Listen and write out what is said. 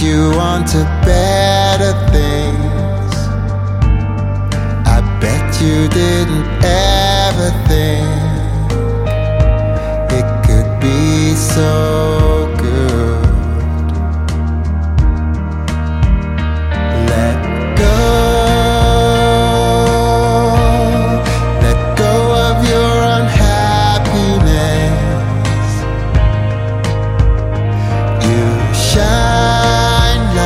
you on to better things. I bet you didn't